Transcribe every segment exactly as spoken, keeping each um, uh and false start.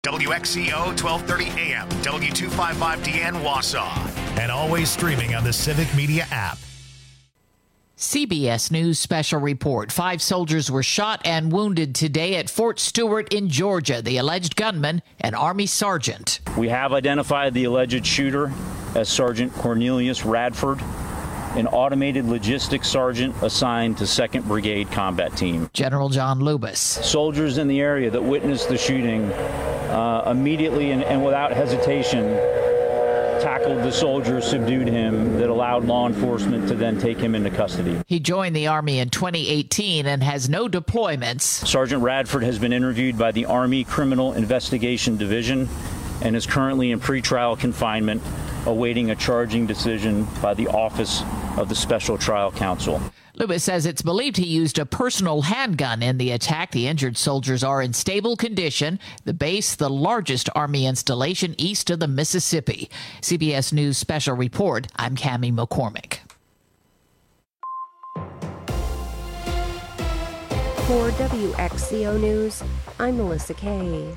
W X C O twelve thirty A M, W two fifty-five D N Wausau, and always streaming on the Civic Media app. C B S News special report. Five soldiers were shot and wounded today at Fort Stewart in Georgia. The alleged gunman, an Army sergeant. We have identified the alleged shooter as Sergeant Cornelius Radford, an automated logistics sergeant assigned to second Brigade Combat Team. General John Lubis. Soldiers in the area that witnessed the shooting uh, immediately and, and without hesitation tackled the soldier, subdued him, that allowed law enforcement to then take him into custody. He joined the Army in twenty eighteen and has no deployments. Sergeant Radford has been interviewed by the Army Criminal Investigation Division and is currently in pretrial confinement, awaiting a charging decision by the Office of the Special Trial Counsel. Lubis says it's believed he used a personal handgun in the attack. The injured soldiers are in stable condition. The base, the largest Army installation east of the Mississippi. C B S News special report. I'm Cammie McCormick. For W X C O News, I'm Melissa Kay.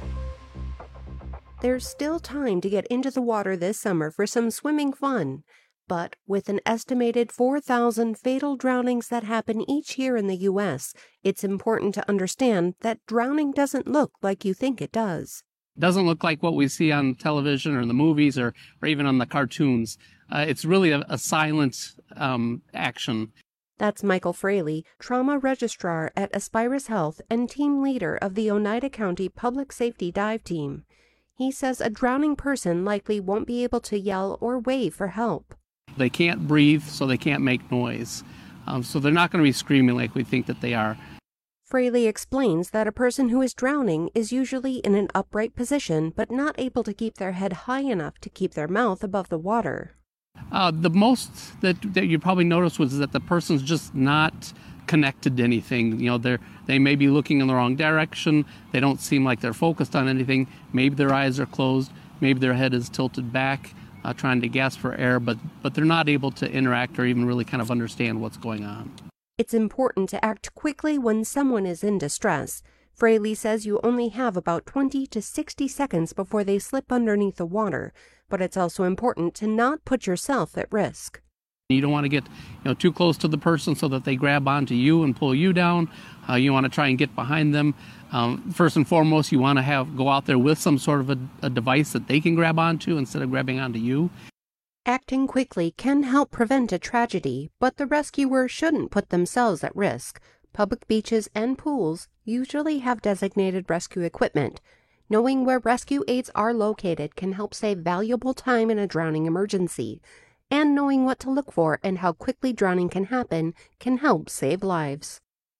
There's still time to get into the water this summer for some swimming fun. But with an estimated four thousand fatal drownings that happen each year in the U S, it's important to understand that drowning doesn't look like you think it does. It doesn't look like what we see on television or in the movies or, or even on the cartoons. Uh, it's really a, a silent um, action. That's Michael Fraley, trauma registrar at Aspirus Health and team leader of the Oneida County Public Safety Dive Team. He says a drowning person likely won't be able to yell or wave for help. They can't breathe, so they can't make noise. Um, so they're not going to be screaming like we think that they are. Fraley explains that a person who is drowning is usually in an upright position, but not able to keep their head high enough to keep their mouth above the water. Uh, the most that, that you probably noticed was that the person's just not connected to anything. You know, they're they may be looking in the wrong direction. They don't seem like they're focused on anything. Maybe their eyes are closed. Maybe their head is tilted back, uh, trying to gasp for air, but, but they're not able to interact or even really kind of understand what's going on. It's important to act quickly when someone is in distress. Fraley says you only have about twenty to sixty seconds before they slip underneath the water, but it's also important to not put yourself at risk. You don't want to get, you know, too close to the person so that they grab onto you and pull you down. Uh, you want to try and get behind them. Um, first and foremost, you want to have go out there with some sort of a, a device that they can grab onto instead of grabbing onto you. Acting quickly can help prevent a tragedy, but the rescuer shouldn't put themselves at risk. Public beaches and pools usually have designated rescue equipment. Knowing where rescue aids are located can help save valuable time in a drowning emergency. And knowing what to look for and how quickly drowning can happen can help save lives.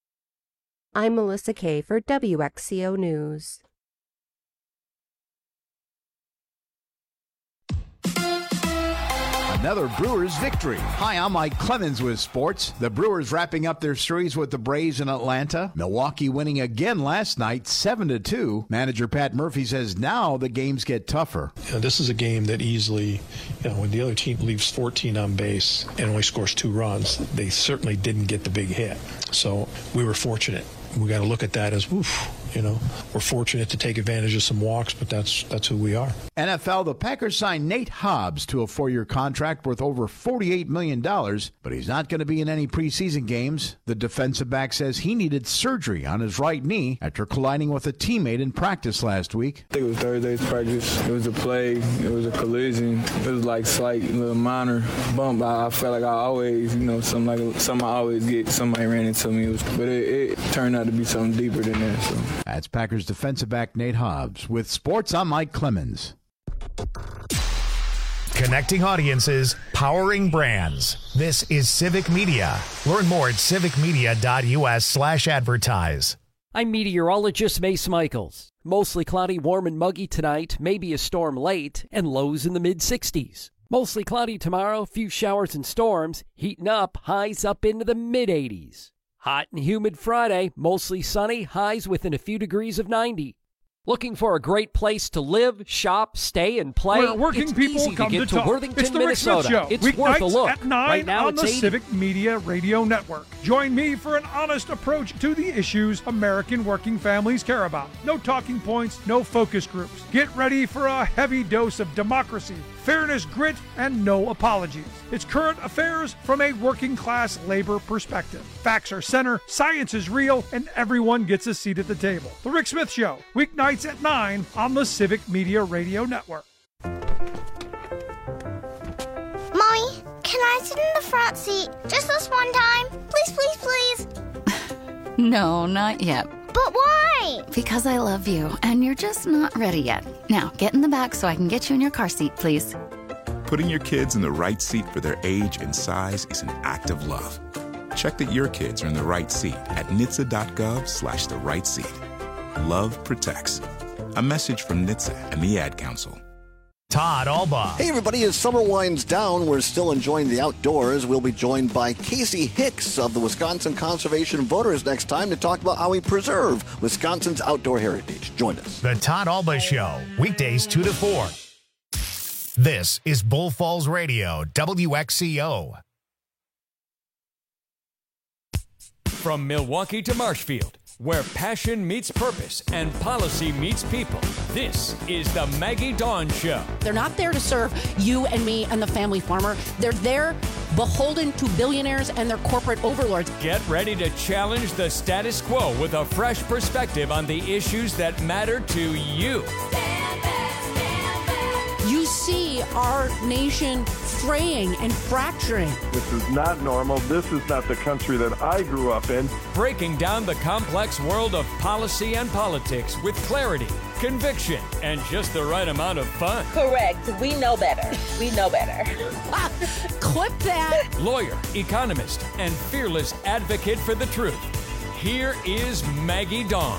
I'm Melissa Kay for W X C O News. Another Brewers victory. Hi, I'm Mike Clemens with sports. The Brewers wrapping up their series with the Braves in Atlanta. Milwaukee winning again last night, seven to two. Manager Pat Murphy says now the games get tougher. You know, this is a game that easily, you know, when the other team leaves fourteen on base and only scores two runs, they certainly didn't get the big hit. So we were fortunate. We got to look at that as, oof, you know, we're fortunate to take advantage of some walks, but that's that's who we are. N F L, the Packers signed Nate Hobbs to a four-year contract worth over forty-eight million dollars, but he's not going to be in any preseason games. The defensive back says he needed surgery on his right knee after colliding with a teammate in practice last week. I think it was Thursday's practice. It was a play. It was a collision. It was like slight little minor bump. I, I felt like I always, you know, something like something I always get. Somebody ran into me. It was, but it, it turned out to be something deeper than that. So. That's Packers defensive back Nate Hobbs. With sports, I'm Mike Clemens. Connecting audiences, powering brands. This is Civic Media. Learn more at civicmedia.us slash advertise. I'm meteorologist Mace Michaels. Mostly cloudy, warm and muggy tonight, maybe a storm late, and lows in the mid sixties. Mostly cloudy tomorrow, few showers and storms, heating up, highs up into the mid eighties. Hot and humid Friday, mostly sunny, highs within a few degrees of ninety. Looking for a great place to live, shop, stay, and play? Where working it's people easy come to get to to, talk. Worthington, it's the Rick Minnesota. Smith Show. It's Weeknights worth a look. at nine right now on it's the eighty. Civic Media Radio Network. Join me for an honest approach to the issues American working families care about. No talking points, no focus groups. Get ready for a heavy dose of democracy, fairness, grit, and no apologies. It's current affairs from a working class labor perspective. Facts are center, science is real, and everyone gets a seat at the table. The Rick Smith Show, weeknights at nine on the Civic Media Radio Network. Mommy, can I sit in the front seat just this one time? Please, please, please. No, not yet. But why? Because I love you, and you're just not ready yet. Now, get in the back so I can get you in your car seat, please. Putting your kids in the right seat for their age and size is an act of love. Check that your kids are in the right seat at N H T S A dot gov slash the right seat. Love protects. A message from N H T S A and the Ad Council. Todd Alba. Hey, everybody. As summer winds down, we're still enjoying the outdoors. We'll be joined by Casey Hicks of the Wisconsin Conservation Voters next time to talk about how we preserve Wisconsin's outdoor heritage. Join us. The Todd Alba Show, weekdays two to four. This is Bull Falls Radio, W X C O. From Milwaukee to Marshfield, where passion meets purpose and policy meets people, this is the Maggie Dawn Show. They're not there to serve you and me and the family farmer. They're there beholden to billionaires and their corporate overlords. Get ready to challenge the status quo with a fresh perspective on the issues that matter to you. You see our nation fraying and fracturing. This is not normal. This is not the country that I grew up in. Breaking down the complex world of policy and politics with clarity, conviction, and just the right amount of fun. Correct. We know better. We know better. Clip that. Lawyer, economist, and fearless advocate for the truth. Here is Maggie Dawn.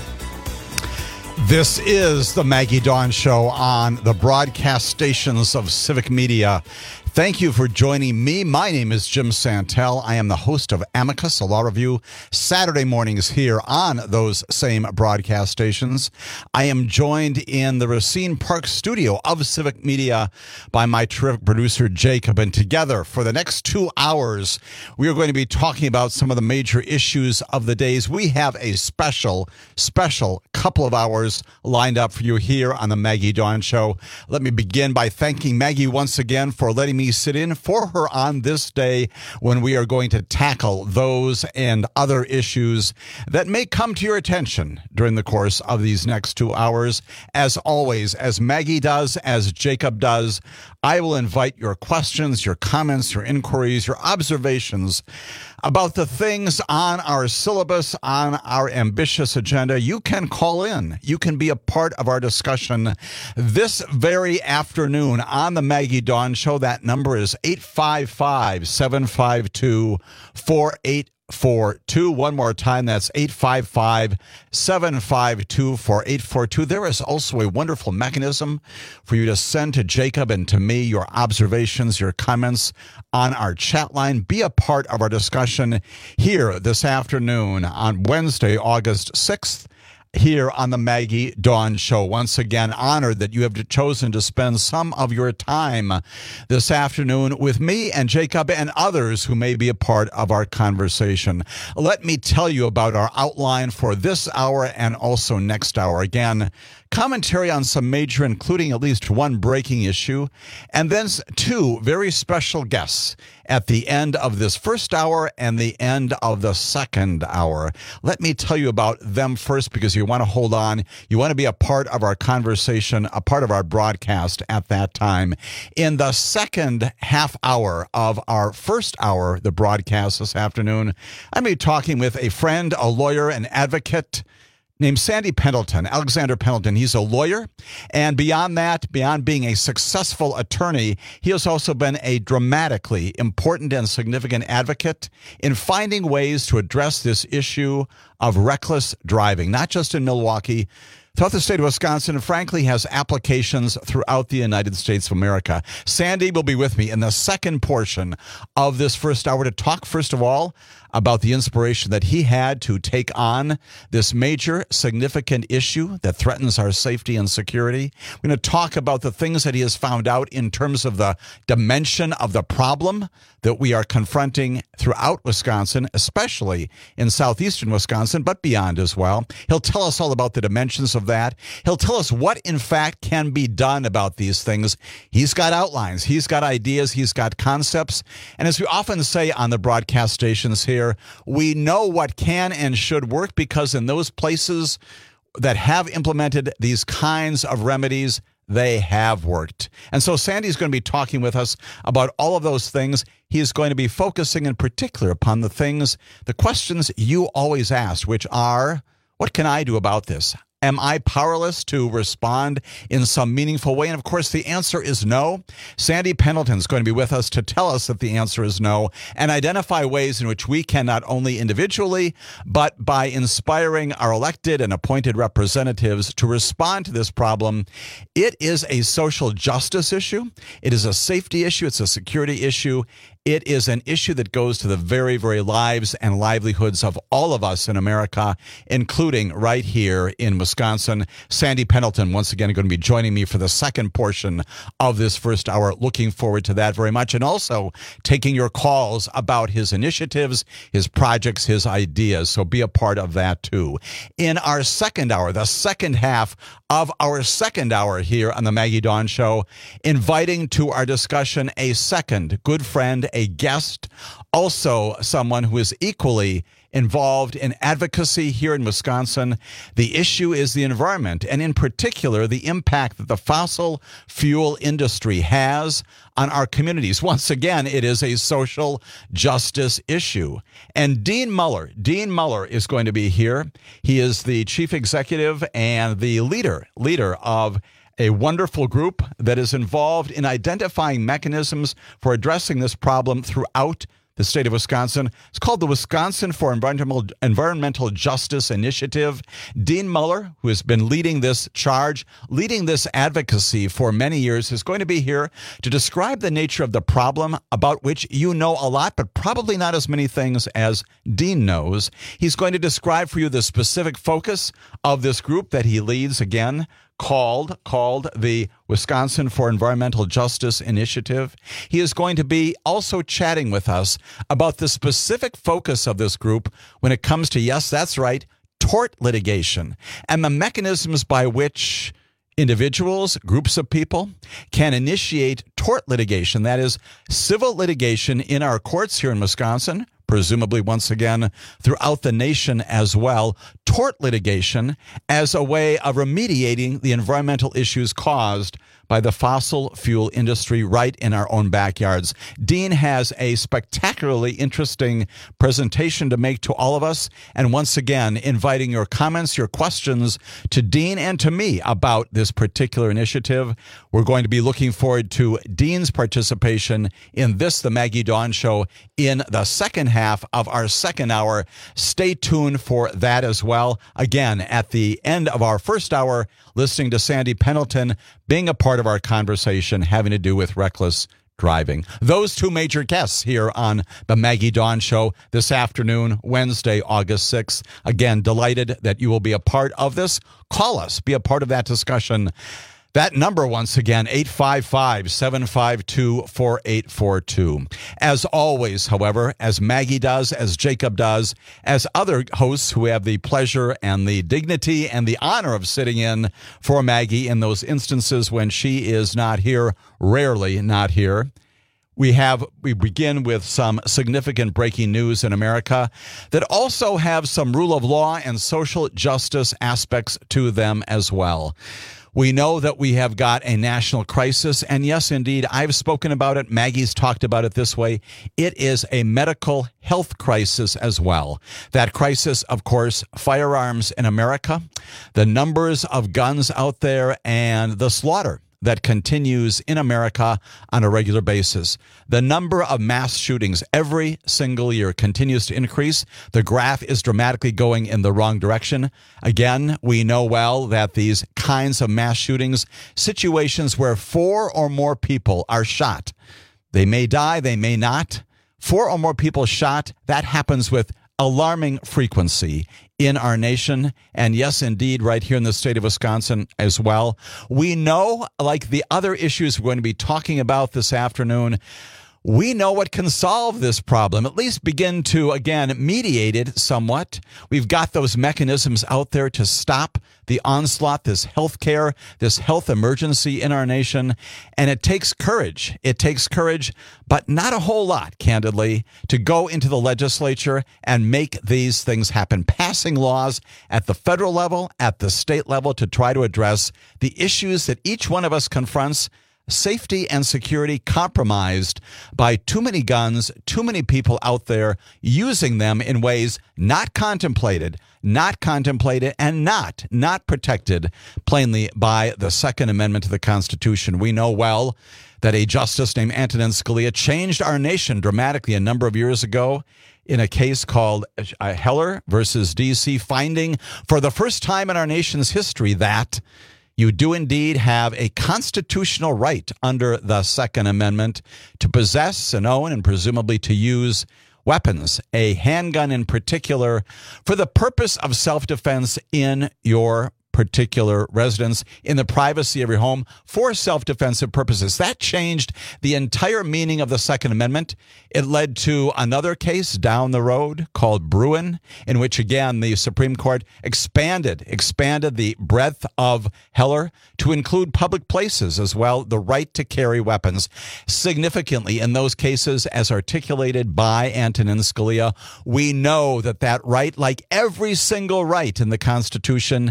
This is the Maggie Dawn Show on the broadcast stations of Civic Media. Thank you for joining me. My name is Jim Santel. I am the host of Amicus, a law review, Saturday mornings here on those same broadcast stations. I am joined in the Racine Park studio of Civic Media by my terrific producer, Jacob. And together for the next two hours, we are going to be talking about some of the major issues of the days. We have a special, special couple of hours lined up for you here on the Maggie Dawn Show. Let me begin by thanking Maggie once again for letting me sit in for her on this day when we are going to tackle those and other issues that may come to your attention during the course of these next two hours. As always, as Maggie does, as Jacob does, I will invite your questions, your comments, your inquiries, your observations about the things on our syllabus, on our ambitious agenda. You can call in. You can be a part of our discussion this very afternoon on the Maggie Dawn Show. That number is eight five five, seven five two, four eight four two. One more time, that's eight five five, seven five two, four eight four two. There is also a wonderful mechanism for you to send to Jacob and to me your observations, your comments on our chat line. Be a part of our discussion here this afternoon on Wednesday, August sixth. Here on the Maggie Dawn Show. Once again, honored that you have chosen to spend some of your time this afternoon with me and Jacob and others who may be a part of our conversation. Let me tell you about our outline for this hour and also next hour. Again, commentary on some major, including at least one breaking issue, and then two very special guests at the end of this first hour and the end of the second hour. Let me tell you about them first because you want to hold on. You want to be a part of our conversation, a part of our broadcast at that time. In the second half hour of our first hour, the broadcast this afternoon, I'm going to be talking with a friend, a lawyer, an advocate, named Sandy Pendleton, Alexander Pendleton. He's a lawyer, and beyond that, beyond being a successful attorney, he has also been a dramatically important and significant advocate in finding ways to address this issue of reckless driving, not just in Milwaukee, throughout the state of Wisconsin, and frankly has applications throughout the United States of America. Sandy will be with me in the second portion of this first hour to talk, first of all, about the inspiration that he had to take on this major, significant issue that threatens our safety and security. We're going to talk about the things that he has found out in terms of the dimension of the problem that we are confronting throughout Wisconsin, especially in southeastern Wisconsin, but beyond as well. He'll tell us all about the dimensions of that. He'll tell us what, in fact, can be done about these things. He's got outlines. He's got ideas. He's got concepts. And as we often say on the broadcast stations here, we know what can and should work because in those places that have implemented these kinds of remedies, they have worked. And so Sandy's going to be talking with us about all of those things. He is going to be focusing in particular upon the things, the questions you always ask, which are, what can I do about this? Am I powerless to respond in some meaningful way? And of course, the answer is no. Sandy Pendleton is going to be with us to tell us that the answer is no and identify ways in which we can not only individually, but by inspiring our elected and appointed representatives to respond to this problem. It is a social justice issue. It is a safety issue. It's a security issue. It is an issue that goes to the very, very lives and livelihoods of all of us in America, including right here in Wisconsin. Sandy Pendleton, once again, going to be joining me for the second portion of this first hour. Looking forward to that very much. And also taking your calls about his initiatives, his projects, his ideas. So be a part of that, too. In our second hour, the second half of our second hour here on the Maggie Dawn Show, inviting to our discussion a second good friend, a guest, also someone who is equally involved in advocacy here in Wisconsin. The issue is the environment, and in particular, the impact that the fossil fuel industry has on our communities. Once again, it is a social justice issue. And Dean Muller, Dean Muller is going to be here. He is the chief executive and the leader, leader of a wonderful group that is involved in identifying mechanisms for addressing this problem throughout the state of Wisconsin. It's called the Wisconsin for Environmental, Environmental Justice Initiative. Dean Muller, who has been leading this charge, leading this advocacy for many years, is going to be here to describe the nature of the problem about which you know a lot, but probably not as many things as Dean knows. He's going to describe for you the specific focus of this group that he leads, again, called called the Wisconsin for Environmental Justice Initiative. He is going to be also chatting with us about the specific focus of this group when it comes to, yes, that's right, tort litigation and the mechanisms by which individuals, groups of people can initiate tort litigation, that is, civil litigation in our courts here in Wisconsin, presumably once again throughout the nation as well, tort litigation as a way of remediating the environmental issues caused by the fossil fuel industry right in our own backyards. Dean has a spectacularly interesting presentation to make to all of us. And once again, inviting your comments, your questions to Dean and to me about this particular initiative. We're going to be looking forward to Dean's participation in this, the Maggie Dawn Show, in the second half of our second hour. Stay tuned for that as well. Again, at the end of our first hour, listening to Sandy Pendleton being a part of our conversation having to do with reckless driving. Those two major guests here on the Maggie Dawn Show this afternoon, Wednesday, August sixth. Again, delighted that you will be a part of this. Call us. Be a part of that discussion. That number, once again, eight five five, seven five two, four eight four two. As always, however, as Maggie does, as Jacob does, as other hosts who have the pleasure and the dignity and the honor of sitting in for Maggie in those instances when she is not here, rarely not here, we have we begin with some significant breaking news in America that also have some rule of law and social justice aspects to them as well. We know that we have got a national crisis, and yes, indeed, I've spoken about it. Maggie's talked about it this way. It is a medical health crisis as well. That crisis, of course, firearms in America, the numbers of guns out there, and the slaughter that continues in America on a regular basis. The number of mass shootings every single year continues to increase. The graph is dramatically going in the wrong direction. Again, we know well that these kinds of mass shootings, situations where four or more people are shot, they may die, they may not. Four or more people shot, that happens with alarming frequency in our nation, and yes, indeed, right here in the state of Wisconsin as well. We know, like the other issues we're going to be talking about this afternoon, we know what can solve this problem, at least begin to, again, mediate it somewhat. We've got those mechanisms out there to stop the onslaught, this health care, this health emergency in our nation. And it takes courage. It takes courage, but not a whole lot, candidly, to go into the legislature and make these things happen. Passing laws at the federal level, at the state level, to try to address the issues that each one of us confronts. Safety and security compromised by too many guns, too many people out there using them in ways not contemplated, not contemplated, and not, not protected plainly by the Second Amendment to the Constitution. We know well that a justice named Antonin Scalia changed our nation dramatically a number of years ago in a case called Heller versus D C, finding for the first time in our nation's history that you do indeed have a constitutional right under the Second Amendment to possess and own and presumably to use weapons, a handgun in particular, for the purpose of self-defense in your particular residence, in the privacy of your home, for self-defensive purposes. That changed the entire meaning of the Second Amendment. It led to another case down the road called Bruin, in which, again, the Supreme Court expanded, expanded the breadth of Heller to include public places as well, the right to carry weapons. Significantly, in those cases, as articulated by Antonin Scalia, we know that that right, like every single right in the Constitution,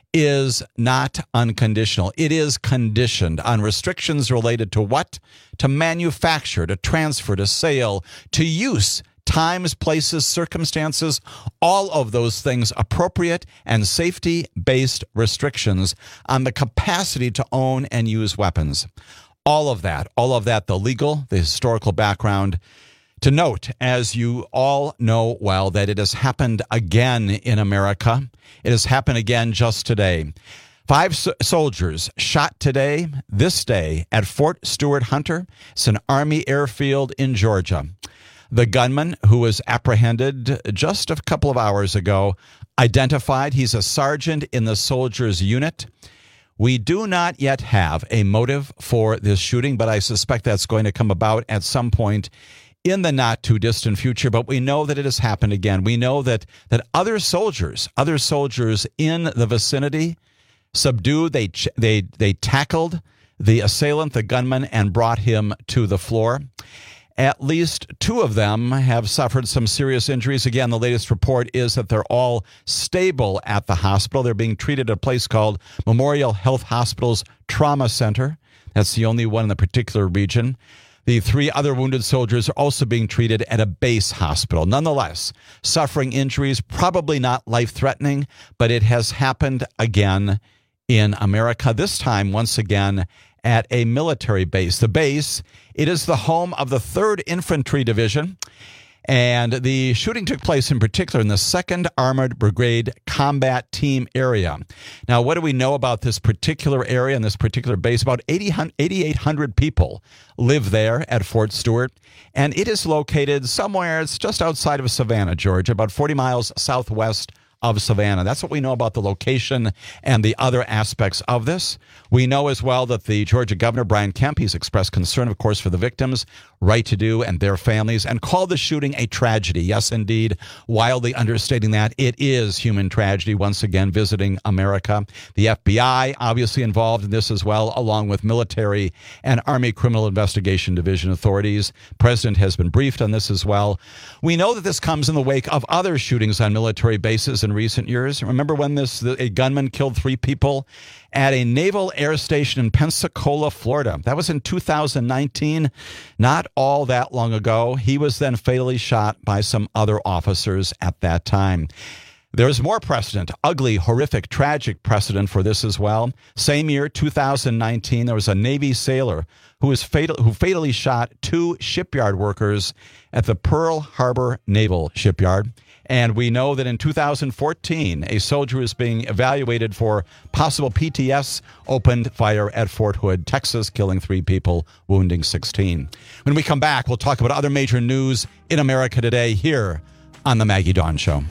is not unconditional. It is conditioned on restrictions related to what? To manufacture, to transfer, to sale, to use, times, places, circumstances, all of those things appropriate and safety-based restrictions on the capacity to own and use weapons. All of that, all of that, the legal, the historical background. To note, as you all know well, that it has happened again in America. It has happened again just today. Five so- soldiers shot today, this day, at Fort Stewart Hunter. It's an Army airfield in Georgia. The gunman, who was apprehended just a couple of hours ago, identified. He's a sergeant in the soldiers' unit. We do not yet have a motive for this shooting, but I suspect that's going to come about at some point in the not-too-distant future, but we know that it has happened again. We know that that other soldiers, other soldiers in the vicinity subdued, they they they tackled the assailant, the gunman, and brought him to the floor. At least two of them have suffered some serious injuries. Again, the latest report is that they're all stable at the hospital. They're being treated at a place called Memorial Health Hospital's Trauma Center. That's the only one in the particular region. The three other wounded soldiers are also being treated at a base hospital. Nonetheless, suffering injuries, probably not life-threatening, but it has happened again in America, this time, once again, at a military base. The base, it is the home of the third Infantry Division, and the shooting took place in particular in the second Armored Brigade Combat Team area. Now, what do we know about this particular area and this particular base? About eighty-eight hundred people live there at Fort Stewart, and it is located somewhere, it's just outside of Savannah, Georgia, about forty miles southwest of Savannah. That's what we know about the location and the other aspects of this. We know as well that the Georgia Governor, Brian Kemp, he's expressed concern, of course, for the victims, right-to-do, and their families, and called the shooting a tragedy. Yes, indeed, wildly understating that. It is human tragedy, once again, visiting America. The F B I, obviously involved in this as well, along with military and Army Criminal Investigation Division authorities. President has been briefed on this as well. We know that this comes in the wake of other shootings on military bases in recent years. Remember when this a gunman killed three people at a naval air station in Pensacola, Florida? That was in two thousand nineteen, not all that long ago. He was then fatally shot by some other officers at that time. There's more precedent, ugly, horrific, tragic precedent for this as well. Same year, two thousand nineteen, there was a Navy sailor who was fatal, who fatally shot two shipyard workers at the Pearl Harbor Naval Shipyard. And we know that in two thousand fourteen, a soldier who is being evaluated for possible P T S opened fire at Fort Hood, Texas, killing three people, wounding sixteen. When we come back, we'll talk about other major news in America today here on The Maggie Dawn Show.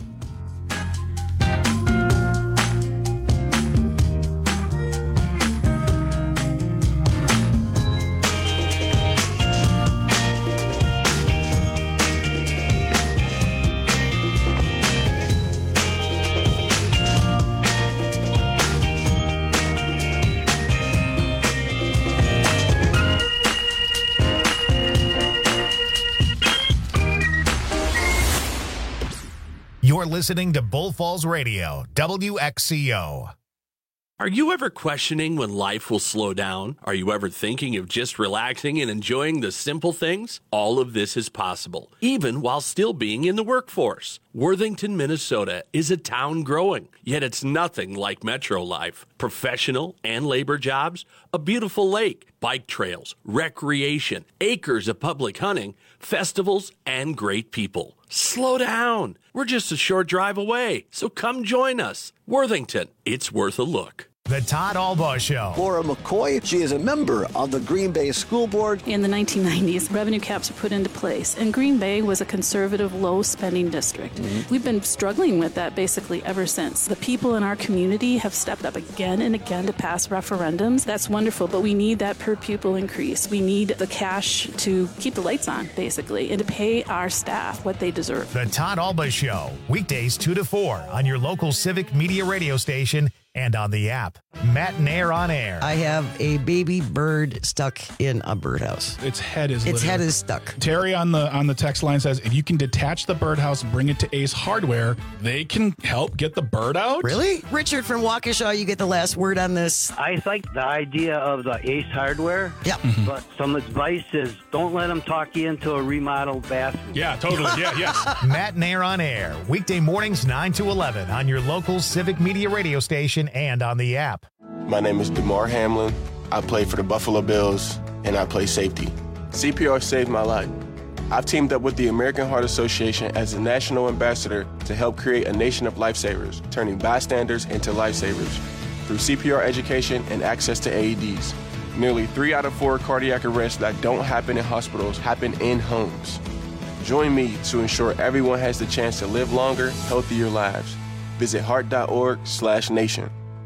You're listening to Bull Falls Radio, W X C O. Are you ever questioning when life will slow down? Are you ever thinking of just relaxing and enjoying the simple things? All of this is possible, even while still being in the workforce. Worthington, Minnesota is a town growing, yet it's nothing like metro life. Professional and labor jobs, a beautiful lake, bike trails, recreation, acres of public hunting, festivals, and great people. Slow down. We're just a short drive away, so come join us. Worthington, it's worth a look. The Todd Albaugh Show. Laura McCoy, she is a member of the Green Bay School Board. In the nineteen nineties, revenue caps were put into place, and Green Bay was a conservative, low-spending district. Mm-hmm. We've been struggling with that basically ever since. The people in our community have stepped up again and again to pass referendums. That's wonderful, but we need that per-pupil increase. We need the cash to keep the lights on, basically, and to pay our staff what they deserve. The Todd Albaugh Show, weekdays two to four on your local Civic Media radio station and on the app. Matt and Air on Air. I have a baby bird stuck in a birdhouse. Its head is Its literally. head is stuck. Terry on the on the text line says, if you can detach the birdhouse, bring it to Ace Hardware, they can help get the bird out. Really? Richard from Waukesha, you get the last word on this. I like the idea of the Ace Hardware. Yeah. Mm-hmm. But some advice is don't let them talk you into a remodeled bathroom. Yeah, totally. Yeah, yes. Matt and Air on Air, weekday mornings nine to eleven on your local Civic Media radio station and on the app. My name is DeMar Hamlin. I play for the Buffalo Bills, and I play safety. C P R saved my life. I've teamed up with the American Heart Association as a national ambassador to help create a nation of lifesavers, turning bystanders into lifesavers through C P R education and access to A E Ds. Nearly three out of four cardiac arrests that don't happen in hospitals happen in homes. Join me to ensure everyone has the chance to live longer, healthier lives. Visit heart.org slash nation.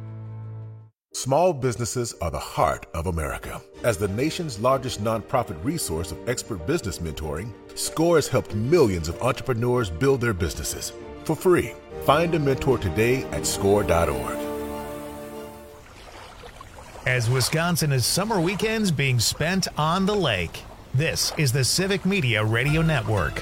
Small businesses are the heart of America. As the nation's largest nonprofit resource of expert business mentoring, SCORE has helped millions of entrepreneurs build their businesses for free. Find a mentor today at score dot org. As Wisconsin is summer weekends being spent on the lake, this is the Civic Media Radio Network.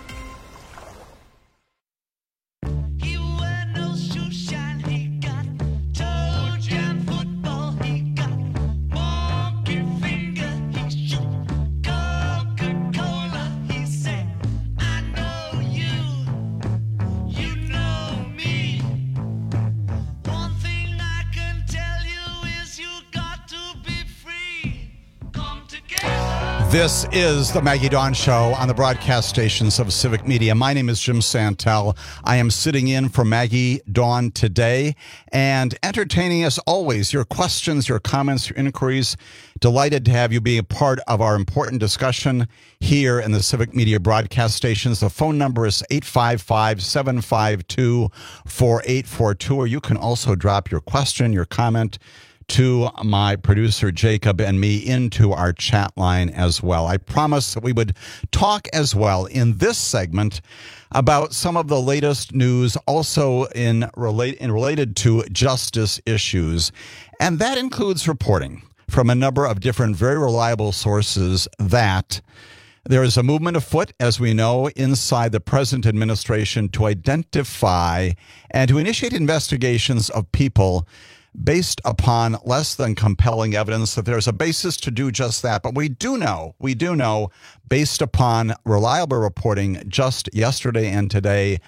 This is the Maggie Dawn Show on the broadcast stations of Civic Media. My name is Jim Santel. I am sitting in for Maggie Dawn today and entertaining, as always, your questions, your comments, your inquiries. Delighted to have you be a part of our important discussion here in the Civic Media broadcast stations. The phone number is eight five five, seven five two, four eight four two, or you can also drop your question, your comment to my producer Jacob and me into our chat line as well. I promised that we would talk as well in this segment about some of the latest news, also in relate in related to justice issues, and that includes reporting from a number of different very reliable sources that there is a movement afoot, as we know, inside the present administration to identify and to initiate investigations of people based upon less than compelling evidence that there's a basis to do just that. But we do know, we do know, based upon reliable reporting just yesterday and today,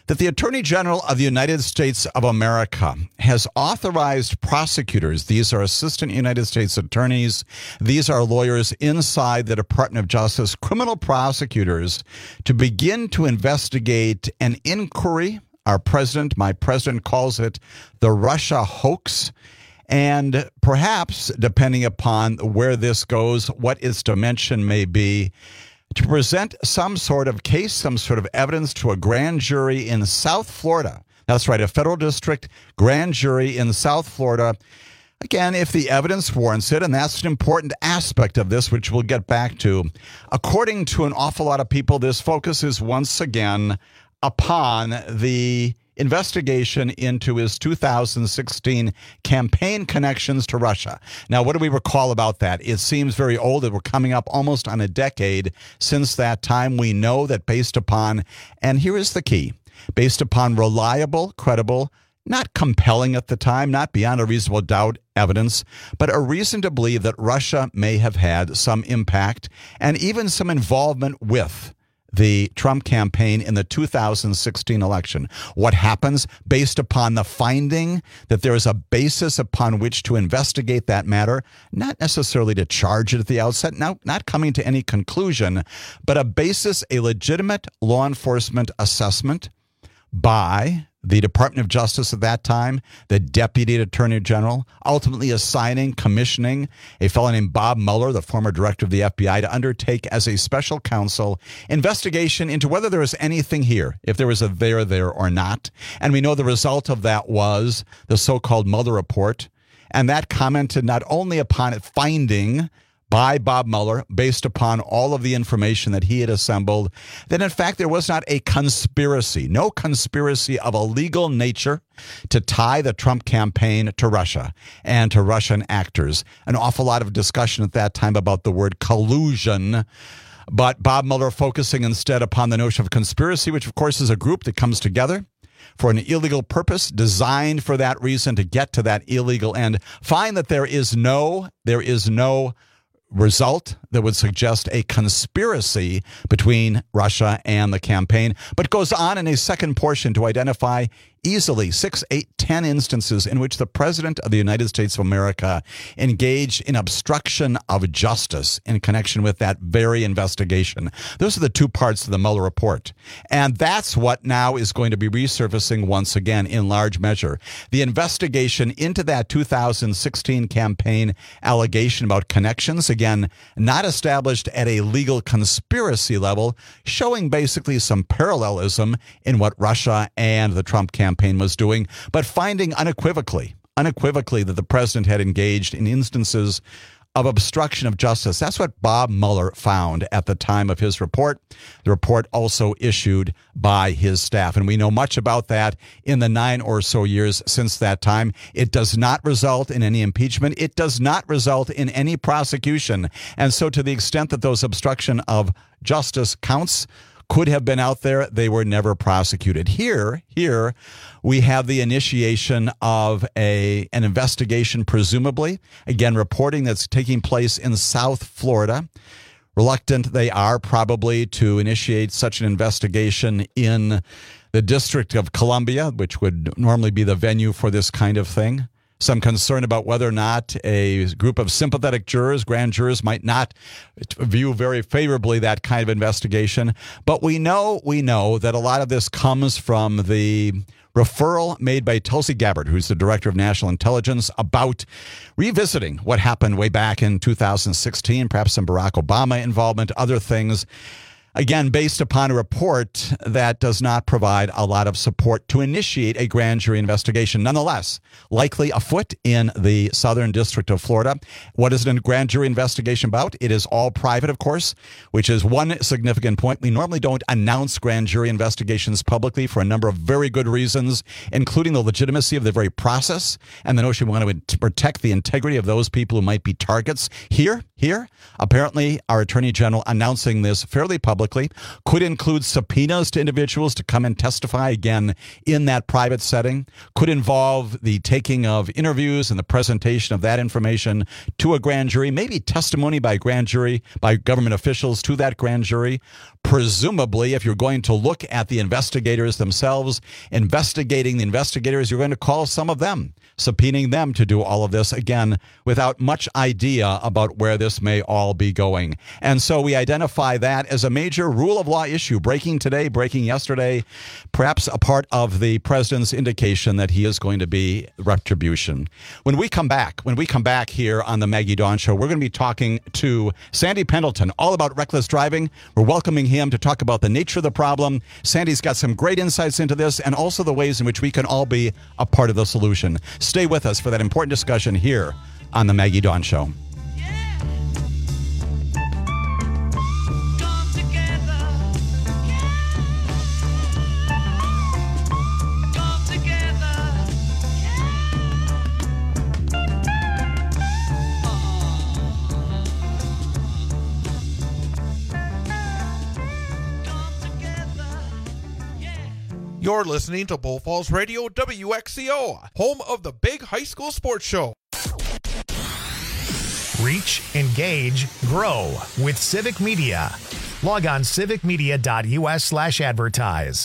that the Attorney General of the United States of America has authorized prosecutors, these are assistant United States attorneys, these are lawyers inside the Department of Justice, criminal prosecutors, to begin to investigate an inquiry. Our president, my president, calls it the Russia hoax. And perhaps, depending upon where this goes, what its dimension may be, to present some sort of case, some sort of evidence to a grand jury in South Florida. That's right, a federal district grand jury in South Florida. Again, if the evidence warrants it, and that's an important aspect of this, which we'll get back to. According to an awful lot of people, this focuses once again upon the investigation into his two thousand sixteen campaign connections to Russia. Now, what do we recall about that? It seems very old. We're coming up almost on a decade since that time. We know that based upon, and here is the key, based upon reliable, credible, not compelling at the time, not beyond a reasonable doubt evidence, but a reason to believe that Russia may have had some impact and even some involvement with the Trump campaign in the two thousand sixteen election. What happens based upon the finding that there is a basis upon which to investigate that matter, not necessarily to charge it at the outset, now not coming to any conclusion, but a basis, a legitimate law enforcement assessment by the Department of Justice at that time, the Deputy Attorney General, ultimately assigning, commissioning a fellow named Bob Mueller, the former director of the F B I, to undertake as a special counsel investigation into whether there was anything here, if there was a there there or not. And we know the result of that was the so-called Mueller report. And that commented not only upon it finding by Bob Mueller, based upon all of the information that he had assembled, that in fact there was not a conspiracy, no conspiracy of a legal nature to tie the Trump campaign to Russia and to Russian actors. An awful lot of discussion at that time about the word collusion, but Bob Mueller focusing instead upon the notion of conspiracy, which of course is a group that comes together for an illegal purpose, designed for that reason to get to that illegal end. Find that there is no, there is no result that would suggest a conspiracy between Russia and the campaign, but goes on in a second portion to identify easily six, eight, ten instances in which the President of the United States of America engaged in obstruction of justice in connection with that very investigation. Those are the two parts of the Mueller report. And that's what now is going to be resurfacing once again in large measure. The investigation into that two thousand sixteen campaign allegation about connections, again, not established at a legal conspiracy level, showing basically some parallelism in what Russia and the Trump campaign was doing, but finding unequivocally, unequivocally that the president had engaged in instances of obstruction of justice. That's what Bob Mueller found at the time of his report. The report also issued by his staff, and we know much about that in the nine or so years since that time. It does not result in any impeachment. It does not result in any prosecution. And so to the extent that those obstruction of justice counts could have been out there, they were never prosecuted. Here, here we have the initiation of a an investigation, presumably, again, reporting that's taking place in South Florida. Reluctant they are probably to initiate such an investigation in the District of Columbia, which would normally be the venue for this kind of thing. Some concern about whether or not a group of sympathetic jurors, grand jurors, might not view very favorably that kind of investigation. But we know, we know that a lot of this comes from the referral made by Tulsi Gabbard, who's the director of national intelligence, about revisiting what happened way back in two thousand sixteen, perhaps some Barack Obama involvement, other things. Again, based upon a report that does not provide a lot of support to initiate a grand jury investigation. Nonetheless, likely afoot in the Southern District of Florida. What is a grand jury investigation about? It is all private, of course, which is one significant point. We normally don't announce grand jury investigations publicly for a number of very good reasons, including the legitimacy of the very process and the notion we want to protect the integrity of those people who might be targets. Here, here, apparently our Attorney General announcing this fairly publicly publicly. Could include subpoenas to individuals to come and testify again in that private setting. Could involve the taking of interviews and the presentation of that information to a grand jury, maybe testimony by grand jury, by government officials to that grand jury. Presumably, if you're going to look at the investigators themselves, investigating the investigators, you're going to call some of them, subpoenaing them to do all of this, again, without much idea about where this may all be going. And so we identify that as a major rule of law issue, breaking today, breaking yesterday, perhaps a part of the president's indication that he is going to be retribution. When we come back, when we come back here on the Maggie Dawn Show, we're going to be talking to Sandy Pendleton, all about reckless driving. We're welcoming him to talk about the nature of the problem. Sandy's got some great insights into this and also the ways in which we can all be a part of the solution. Stay with us for that important discussion here on the Maggie Dawn Show. You're listening to Bull Falls Radio W X C O, home of the big high school sports show. Reach, engage, grow with Civic Media. Log on civicmedia.us slash advertise.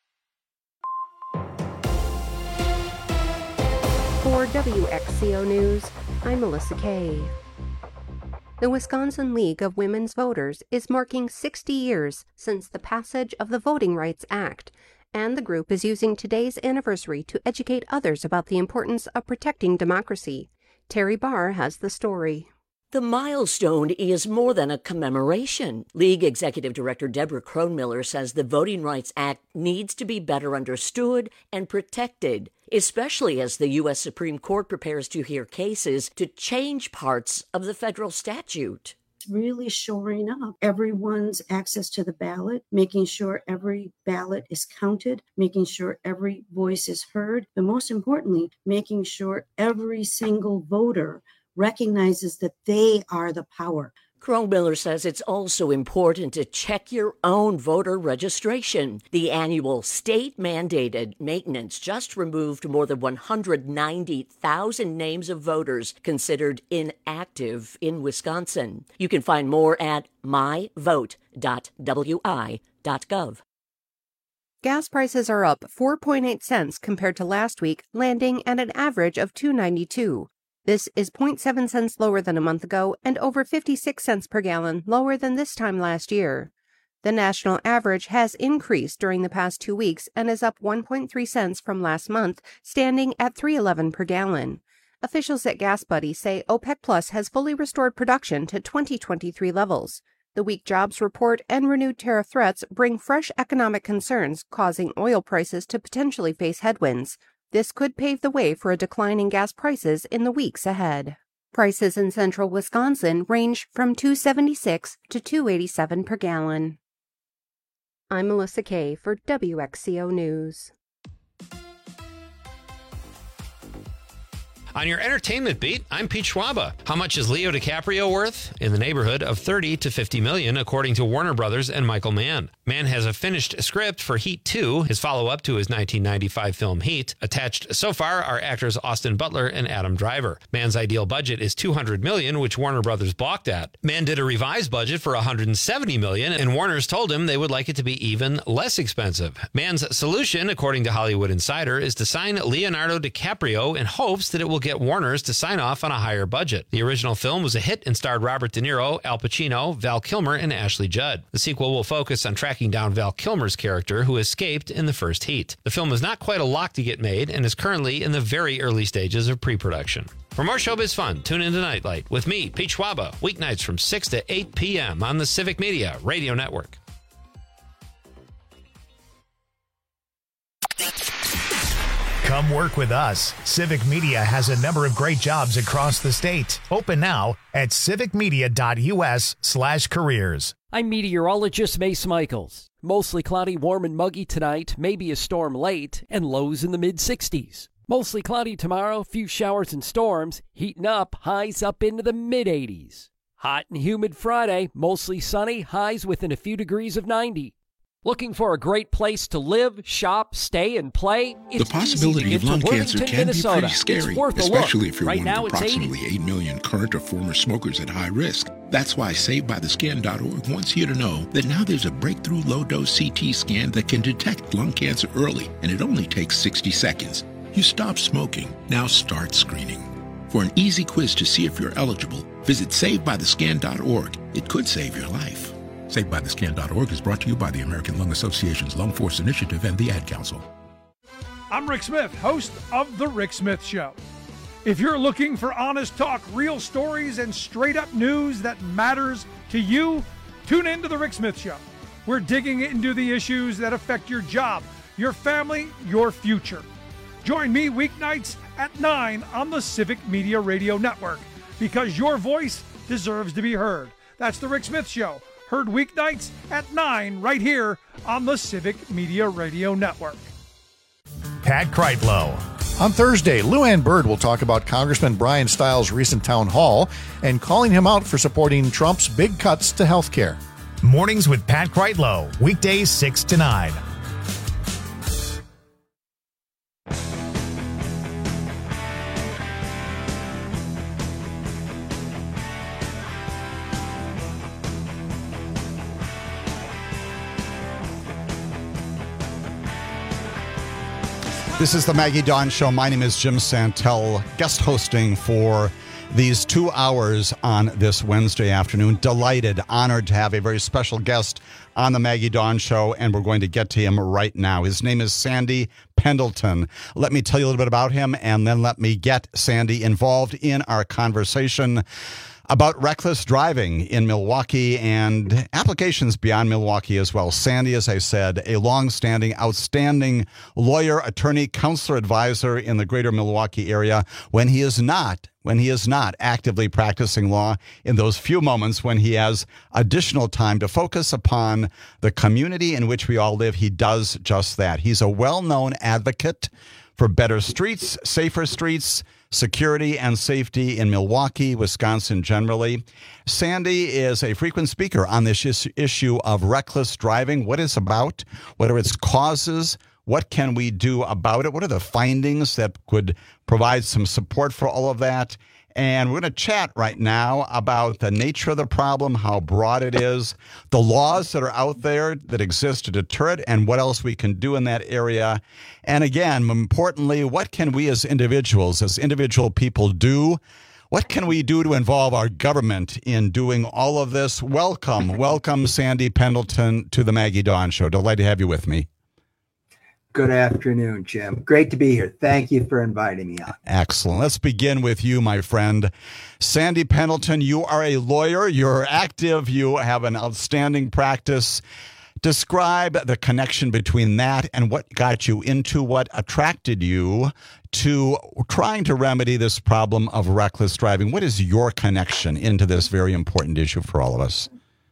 For W X C O News, I'm Melissa Kay. The Wisconsin League of Women's Voters is marking sixty years since the passage of the Voting Rights Act, and the group is using today's anniversary to educate others about the importance of protecting democracy. Terry Barr has the story. The milestone is more than a commemoration. League Executive Director Deborah Kronmiller says the Voting Rights Act needs to be better understood and protected, especially as the U S Supreme Court prepares to hear cases to change parts of the federal statute. Really shoring up everyone's access to the ballot, making sure every ballot is counted, making sure every voice is heard, but most importantly, making sure every single voter recognizes that they are the power. Kronmiller says it's also important to check your own voter registration. The annual state-mandated maintenance just removed more than one hundred ninety thousand names of voters considered inactive in Wisconsin. You can find more at my vote dot w i dot gov. Gas prices are up four point eight cents compared to last week, landing at an average of two ninety-two. This is zero point seven cents lower than a month ago and over fifty-six cents per gallon lower than this time last year. The national average has increased during the past two weeks and is up one point three cents from last month, standing at three eleven per gallon. Officials at Gas Buddy say OPEC Plus has fully restored production to twenty twenty-three levels. The weak jobs report and renewed tariff threats bring fresh economic concerns, causing oil prices to potentially face headwinds. This could pave the way for a decline in gas prices in the weeks ahead. Prices in central Wisconsin range from two seventy-six to two eighty-seven per gallon. I'm Melissa Kay for W X C O News. On your entertainment beat, I'm Pete Schwaba. How much is Leo DiCaprio worth? In the neighborhood of thirty to fifty million, according to Warner Brothers and Michael Mann. Mann has a finished script for Heat two, his follow-up to his nineteen ninety-five film Heat. Attached so far are actors Austin Butler and Adam Driver. Mann's ideal budget is two hundred million, which Warner Brothers balked at. Mann did a revised budget for one hundred seventy million, and Warner's told him they would like it to be even less expensive. Mann's solution, according to Hollywood Insider, is to sign Leonardo DiCaprio in hopes that it will get Warner's to sign off on a higher budget. The original film was a hit and starred Robert De Niro, Al Pacino, Val Kilmer, and Ashley Judd. The sequel will focus on tracking down Val Kilmer's character, who escaped in the first Heat. The film is not quite a lock to get made and is currently in the very early stages of pre-production. For more showbiz fun, tune into Nightlight with me, Pete Schwaba, weeknights from six to eight p.m. on the Civic Media Radio Network. Come work with us. Civic Media has a number of great jobs across the state. Open now at civicmedia.us slash careers. I'm meteorologist Mace Michaels. Mostly cloudy, warm and muggy tonight, maybe a storm late, and lows in the mid sixties. Mostly cloudy tomorrow, few showers and storms, heating up, highs up into the mid eighties. Hot and humid Friday, mostly sunny, highs within a few degrees of ninety. Looking for a great place to live, shop, stay, and play? It's the possibility of lung cancer can Minnesota. be pretty scary, especially if you're right one now, of approximately eight million current or former smokers at high risk. That's why Saved By The Scan dot org wants you to know that now there's a breakthrough low-dose C T scan that can detect lung cancer early, and it only takes sixty seconds. You stop smoking, now start screening. For an easy quiz to see if you're eligible, visit Saved By The Scan dot org. It could save your life. Saved By The Scan dot org is brought to you by the American Lung Association's Lung Force Initiative and the Ad Council. I'm Rick Smith, host of The Rick Smith Show. If you're looking for honest talk, real stories, and straight-up news that matters to you, tune in to The Rick Smith Show. We're digging into the issues that affect your job, your family, your future. Join me weeknights at nine on the Civic Media Radio Network, because your voice deserves to be heard. That's The Rick Smith Show. Heard weeknights at nine right here on the Civic Media Radio Network. Pat Kreitlow. On Thursday, Lou Ann Bird will talk about Congressman Brian Stiles' recent town hall and calling him out for supporting Trump's big cuts to health care. Mornings with Pat Kreitlow, weekdays six to nine. This is the Maggie Dawn Show. My name is Jim Santel, guest hosting for these two hours on this Wednesday afternoon. Delighted, honored to have a very special guest on the Maggie Dawn Show, and we're going to get to him right now. His name is Sandy Pendleton. Let me tell you a little bit about him, and then let me get Sandy involved in our conversation about reckless driving in Milwaukee and applications beyond Milwaukee as well. Sandy, as I said, a long-standing, outstanding lawyer, attorney, counselor, advisor in the greater Milwaukee area. When he is not, when he is not actively practicing law, in those few moments when he has additional time to focus upon the community in which we all live, he does just that. He's a well-known advocate for better streets, safer streets, security and safety in Milwaukee, Wisconsin generally. Sandy is a frequent speaker on this is- issue of reckless driving, what it's about, what are its causes, what can we do about it, what are the findings that could provide some support for all of that. And we're going to chat right now about the nature of the problem, how broad it is, the laws that are out there that exist to deter it, and what else we can do in that area. And again, importantly, what can we as individuals, as individual people do? What can we do to involve our government in doing all of this? Welcome, welcome, Sandy Pendleton, to the Maggie Dawn Show. Delighted to have you with me. Good afternoon, Jim. Great to be here. Thank you for inviting me on. Excellent. Let's begin with you, my friend. Sandy Pendleton, you are a lawyer. You're active. You have an outstanding practice. Describe the connection between that and what got you into, what attracted you to trying to remedy this problem of reckless driving. What is your connection into this very important issue for all of us?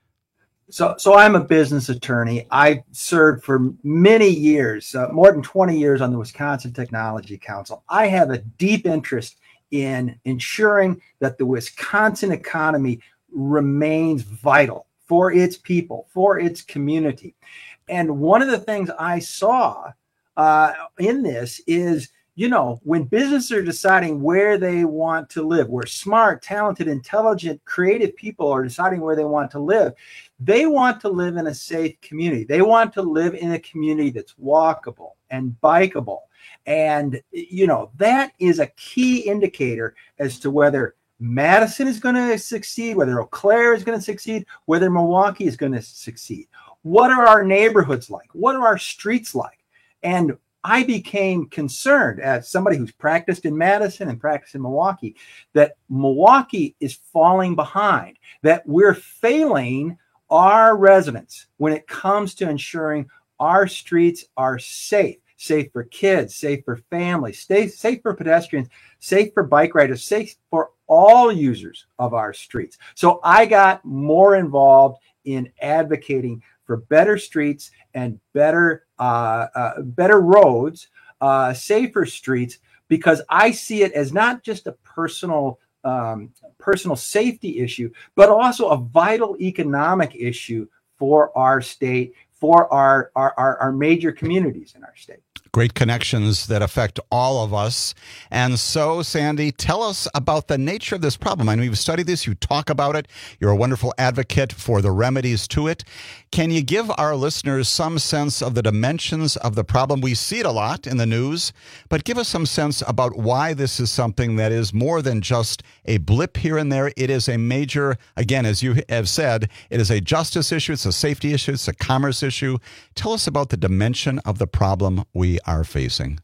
So, so I'm a business attorney. I served for many years, uh, more than twenty years on the Wisconsin Technology Council. I have a deep interest in ensuring that the Wisconsin economy remains vital for its people, for its community. And one of the things I saw uh, in this is, you know, when businesses are deciding where they want to live, where smart, talented, intelligent, creative people are deciding where they want to live, they want to live in a safe community. They want to live in a community that's walkable and bikeable. And, you know, that is a key indicator as to whether Madison is going to succeed, whether Eau Claire is going to succeed, whether Milwaukee is going to succeed. What are our neighborhoods like? What are our streets like? And I became concerned as somebody who's practiced in Madison and practiced in Milwaukee that Milwaukee is falling behind, that we're failing our residents when it comes to ensuring our streets are safe, safe for kids, safe for families, safe, safe for pedestrians, safe for bike riders, safe for all users of our streets. So I got more involved in advocating for better streets and better uh, uh, better roads, uh, safer streets, because I see it as not just a personal um, personal safety issue, but also a vital economic issue for our state, for our, our, our, our major communities in our state. Great connections that affect all of us. And so, Sandy, tell us about the nature of this problem. I know you've studied this, you talk about it, you're a wonderful advocate for the remedies to it. Can you give our listeners some sense of the dimensions of the problem? We see it a lot in the news, but give us some sense about why this is something that is more than just a blip here and there. It is a major, again, as you have said, it is a justice issue, it's a safety issue, it's a commerce issue. Tell us about the dimension of the problem we are facing.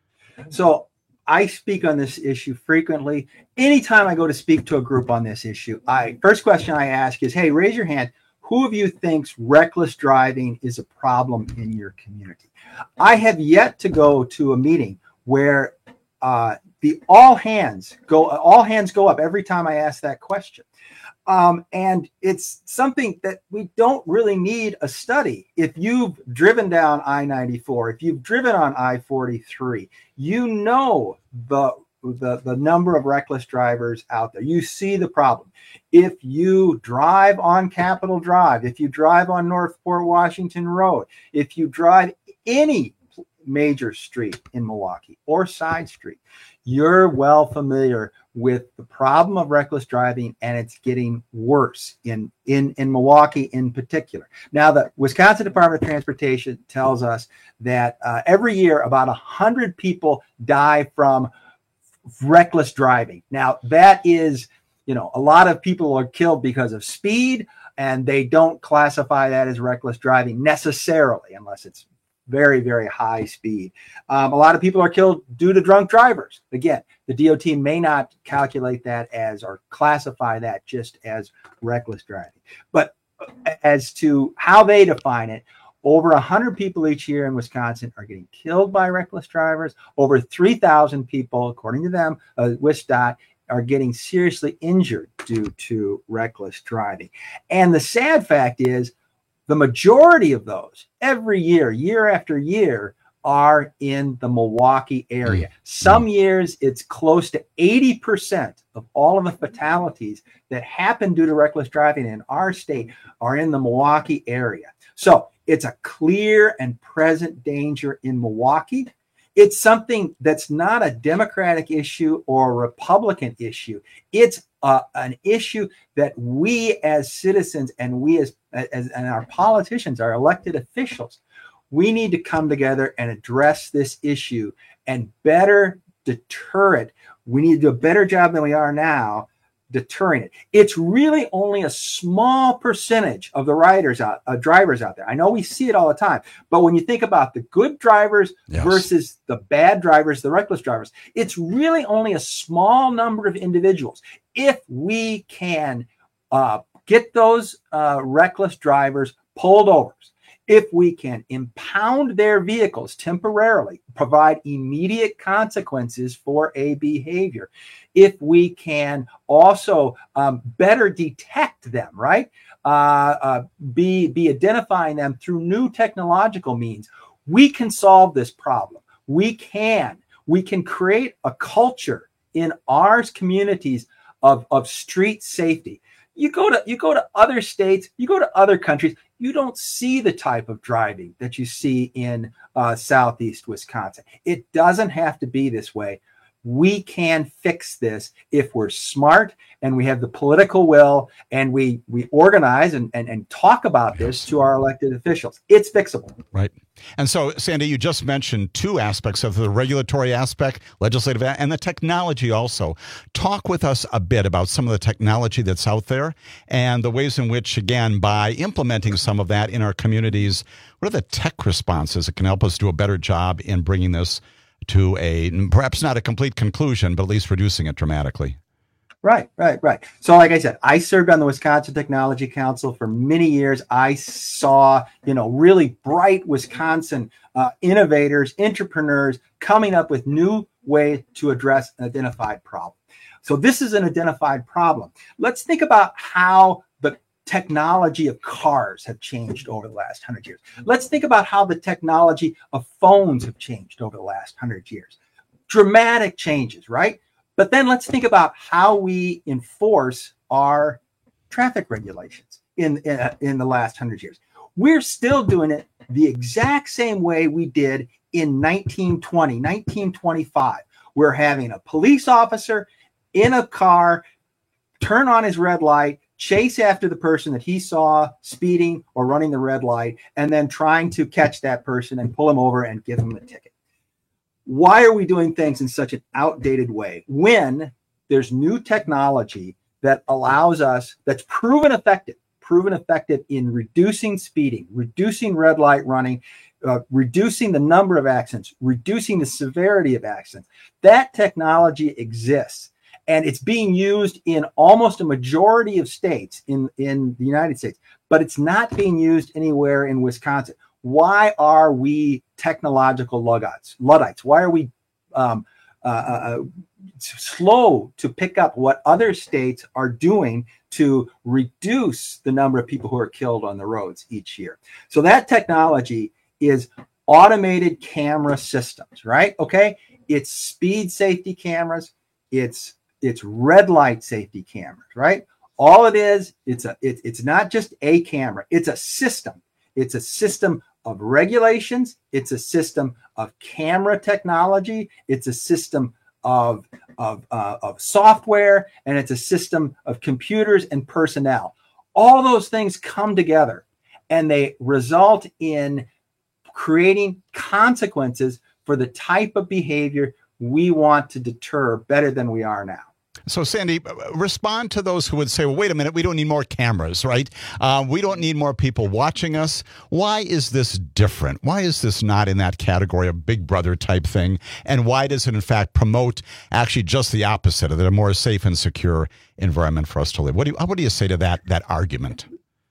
So I speak on this issue frequently. Anytime I go to speak to a group on this issue, I first question I ask is, hey, raise your hand. Who of you thinks reckless driving is a problem in your community? I have yet to go to a meeting where uh, the all hands go, all hands go up every time I ask that question. Um, and it's something that we don't really need a study. If you've driven down I ninety-four, if you've driven on I forty-three, you know the, the, the number of reckless drivers out there. You see the problem. If you drive on Capitol Drive, if you drive on North Port Washington Road, if you drive any major street in Milwaukee or side street, you're well familiar with the problem of reckless driving, and it's getting worse in, in, in Milwaukee in particular. Now, the Wisconsin Department of Transportation tells us that uh, every year about one hundred people die from reckless driving. Now, that is, you know, a lot of people are killed because of speed, and they don't classify that as reckless driving necessarily, unless it's very, very high speed. Um, a lot of people are killed due to drunk drivers. Again, the D O T may not calculate that as or classify that just as reckless driving. But as to how they define it, over one hundred people each year in Wisconsin are getting killed by reckless drivers. Over three thousand people, according to them, uh, WisDOT, are getting seriously injured due to reckless driving. And the sad fact is, the majority of those every year, year after year, are in the Milwaukee area. Some years it's close to eighty percent of all of the fatalities that happen due to reckless driving in our state are in the Milwaukee area. So it's a clear and present danger in Milwaukee. It's something that's not a Democratic issue or a Republican issue. It's uh, an issue that we as citizens and we as, as and our politicians, our elected officials, we need to come together and address this issue and better deter it. We need to do a better job than we are now deterring it. It's really only a small percentage of the riders out, uh, drivers out there. I know we see it all the time, but when you think about the good drivers yes. versus the bad drivers, the reckless drivers, it's really only a small number of individuals. If we can uh, get those uh, reckless drivers pulled over, if we can impound their vehicles temporarily, provide immediate consequences for a behavior, if we can also um, better detect them, right? Uh, uh, be, be identifying them through new technological means, we can solve this problem. We can. We can create a culture in our communities of, of street safety. You go to you go to other states, you go to other countries, you don't see the type of driving that you see in uh, Southeast Wisconsin. It doesn't have to be this way. We can fix this if we're smart and we have the political will and we we organize and, and, and talk about this to our elected officials. It's fixable. Right. And so, Sandy, you just mentioned two aspects of the regulatory aspect, legislative, and the technology also. Talk with us a bit about some of the technology that's out there and the ways in which, again, by implementing some of that in our communities, what are the tech responses that can help us do a better job in bringing this to a, perhaps not a complete conclusion, but at least reducing it dramatically? Right, right, right. So like I said, I served on the Wisconsin Technology Council for many years. I saw, you know, really bright Wisconsin uh, innovators, entrepreneurs coming up with new ways to address an identified problem. So this is an identified problem. Let's think about how the technology of cars have changed over the last hundred years. Let's think about how the technology of phones have changed over the last hundred years. Dramatic changes, right? But then let's think about how we enforce our traffic regulations in, in, in the last hundred years. We're still doing it the exact same way we did in nineteen twenty, nineteen twenty-five. We're having a police officer in a car turn on his red light, chase after the person that he saw speeding or running the red light, and then trying to catch that person and pull him over and give him a ticket. Why are we doing things in such an outdated way when there's new technology that allows us, that's proven effective, proven effective in reducing speeding, reducing red light running, uh, reducing the number of accidents, reducing the severity of accidents? That technology exists, and it's being used in almost a majority of states in, in the United States, but it's not being used anywhere in Wisconsin. Why are we technological Luddites? Luddites? Why are we um, uh, uh, slow to pick up what other states are doing to reduce the number of people who are killed on the roads each year? So that technology is automated camera systems, right? Okay, it's speed safety cameras, it's it's red light safety cameras, right? All it is, it's a it, it's not just a camera, it's a system. It's a system of regulations. It's a system of camera technology. It's a system of, of, uh, of software, and it's a system of computers and personnel. All those things come together, and they result in creating consequences for the type of behavior we want to deter better than we are now. So, Sandy, respond to those who would say, well, wait a minute, we don't need more cameras, right? Uh, we don't need more people watching us. Why is this different? Why is this not in that category of Big Brother type thing? And why does it, in fact, promote actually just the opposite of it, a more safe and secure environment for us to live? What do you, what do you say to that, that argument?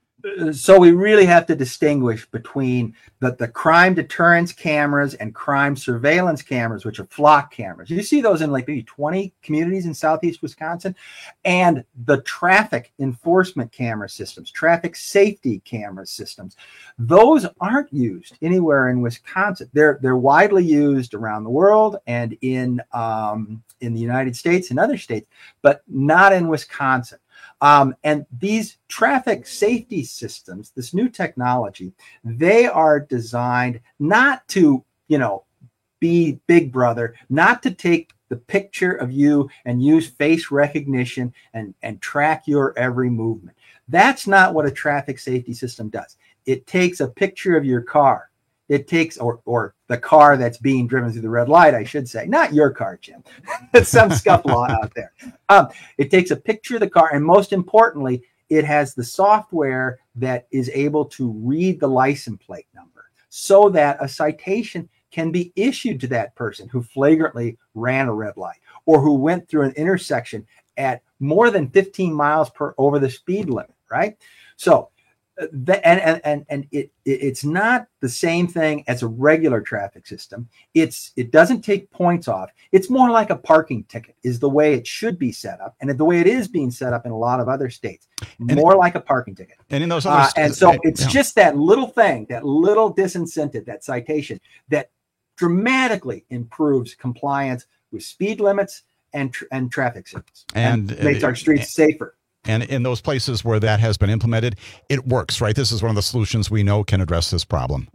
So we really have to distinguish between the, the crime deterrence cameras and crime surveillance cameras, which are flock cameras. You see those in like maybe twenty communities in southeast Wisconsin, and the traffic enforcement camera systems, traffic safety camera systems. Those aren't used anywhere in Wisconsin. They're they're widely used around the world and in um, in the United States and other states, but not in Wisconsin. Um, and these traffic safety systems, this new technology, they are designed not to, you know, be Big Brother, not to take the picture of you and use face recognition and, and track your every movement. That's not what a traffic safety system does. It takes a picture of your car. It takes, or or the car that's being driven through the red light, I should say, not your car, Jim. It's some scufflaw out there. Um, it takes a picture of the car, and most importantly, it has the software that is able to read the license plate number so that a citation can be issued to that person who flagrantly ran a red light or who went through an intersection at more than fifteen miles per over the speed limit, right? So, The, and and and, and it, it it's not the same thing as a regular traffic system. It's it doesn't take points off. It's more like a parking ticket is the way it should be set up, and the way it is being set up in a lot of other states. More and, like a parking ticket. And in those other uh, and so it, it's yeah. just that little thing, that little disincentive, that citation that dramatically improves compliance with speed limits and tr- and traffic signals and, and makes our streets uh, safer. And in those places where that has been implemented, it works, right? This is one of the solutions we know can address this problem.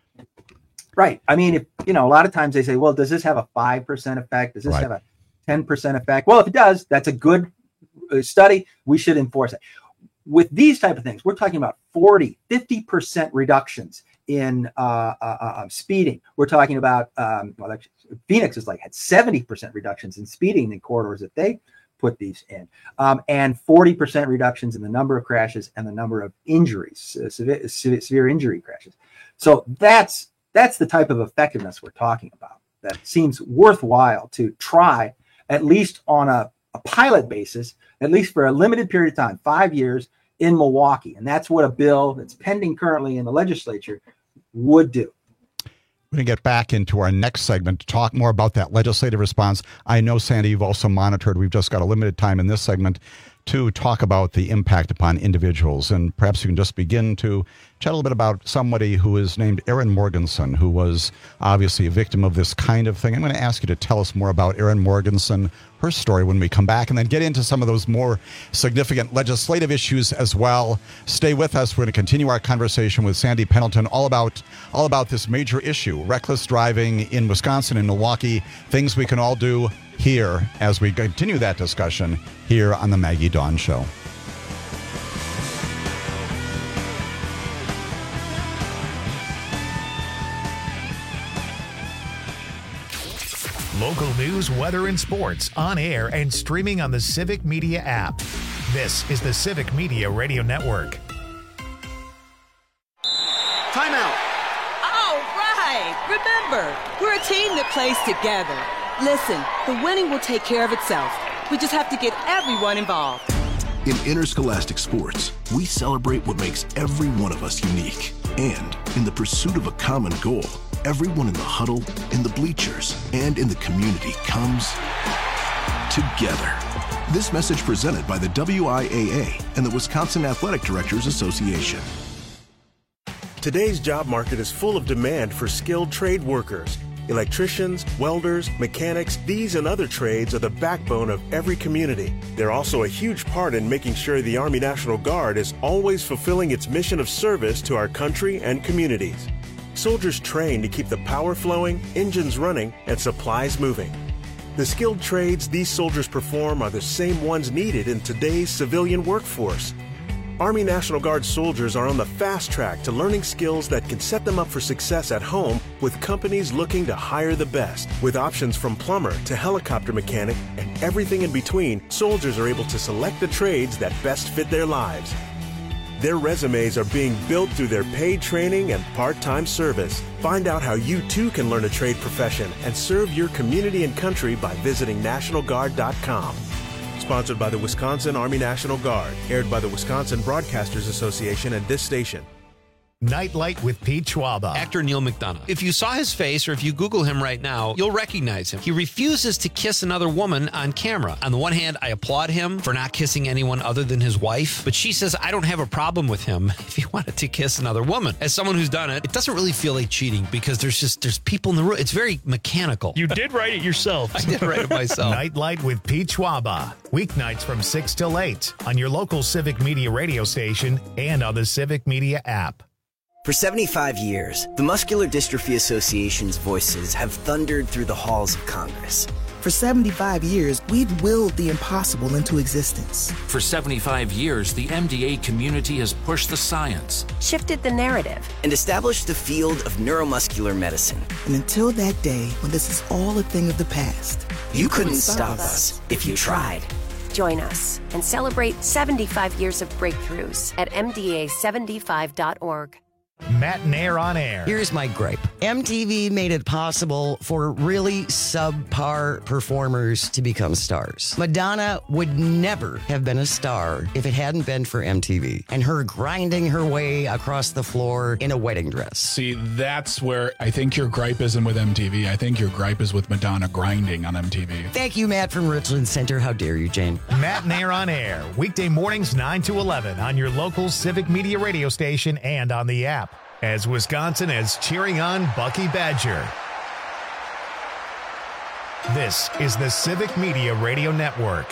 Right. I mean, if you know, a lot of times they say, well, does this have a five percent effect? Does this right. have a ten percent effect? Well, if it does, that's a good study. We should enforce it. With these type of things, we're talking about forty, fifty percent reductions in uh, uh, uh, speeding. We're talking about, um, well, actually, Phoenix is like had seventy percent reductions in speeding in corridors that they put these in, um, and forty percent reductions in the number of crashes and the number of injuries, uh, severe, severe injury crashes. So that's that's the type of effectiveness we're talking about. That seems worthwhile to try, at least on a, a pilot basis, at least for a limited period of time, five years in Milwaukee. And that's what a bill that's pending currently in the legislature would do. We're going to get back into our next segment to talk more about that legislative response. I know, Sandy, you've also monitored. We've just got a limited time in this segment to talk about the impact upon individuals. And perhaps you can just begin to chat a little bit about somebody who is named Erin Morganson, who was obviously a victim of this kind of thing. I'm going to ask you to tell us more about Erin Morganson, her story, when we come back, and then get into some of those more significant legislative issues as well. Stay with us. We're going to continue our conversation with Sandy Pendleton all about all about this major issue, reckless driving in Wisconsin and Milwaukee, things we can all do here as we continue that discussion here on the Maggie Dawn Show. Local news, weather, and sports on air and streaming on the Civic Media app. This is the Civic Media Radio Network. Timeout. All right. Remember, we're a team that plays together. Listen, the winning will take care of itself. We just have to get everyone involved. In interscholastic sports, we celebrate what makes every one of us unique. And in the pursuit of a common goal, everyone in the huddle, in the bleachers, and in the community comes together. This message presented by the W I A A and the Wisconsin Athletic Directors Association. Today's job market is full of demand for skilled trade workers. Electricians, welders, mechanics, these and other trades are the backbone of every community. They're also a huge part in making sure the Army National Guard is always fulfilling its mission of service to our country and communities. Soldiers train to keep the power flowing, engines running, and supplies moving. The skilled trades these soldiers perform are the same ones needed in today's civilian workforce. Army National Guard soldiers are on the fast track to learning skills that can set them up for success at home with companies looking to hire the best. With options from plumber to helicopter mechanic and everything in between, soldiers are able to select the trades that best fit their lives. Their resumes are being built through their paid training and part-time service. Find out how you too can learn a trade profession and serve your community and country by visiting National Guard dot com. Sponsored by the Wisconsin Army National Guard. Aired by the Wisconsin Broadcasters Association and this station. Nightlight with Pete Schwaba. Actor Neil McDonough. If you saw his face or if you Google him right now, you'll recognize him. He refuses to kiss another woman on camera. On the one hand, I applaud him for not kissing anyone other than his wife, but she says I don't have a problem with him if he wanted to kiss another woman. As someone who's done it, it doesn't really feel like cheating because there's just there's people in the room. It's very mechanical. You did write it yourself. I did write it myself. Nightlight with Pete Schwaba. Weeknights from six till eight on your local Civic Media radio station and on the Civic Media app. For seventy-five years, the Muscular Dystrophy Association's voices have thundered through the halls of Congress. For seventy-five years, we've willed the impossible into existence. For seventy-five years, the M D A community has pushed the science, shifted the narrative, and established the field of neuromuscular medicine. And until that day when this is all a thing of the past, you, you couldn't, couldn't stop us if you tried. Join us and celebrate seventy-five years of breakthroughs at M D A seventy-five dot org. Matt and Air on Air. Here's my gripe. M T V made it possible for really subpar performers to become stars. Madonna would never have been a star if it hadn't been for M T V and her grinding her way across the floor in a wedding dress. See, that's where I think your gripe isn't with M T V. I think your gripe is with Madonna grinding on M T V. Thank you, Matt from Richland Center. How dare you, Jane? Matt and Air on Air. Weekday mornings nine to eleven on your local Civic Media radio station and on the app. As Wisconsin is cheering on Bucky Badger. This is the Civic Media Radio Network.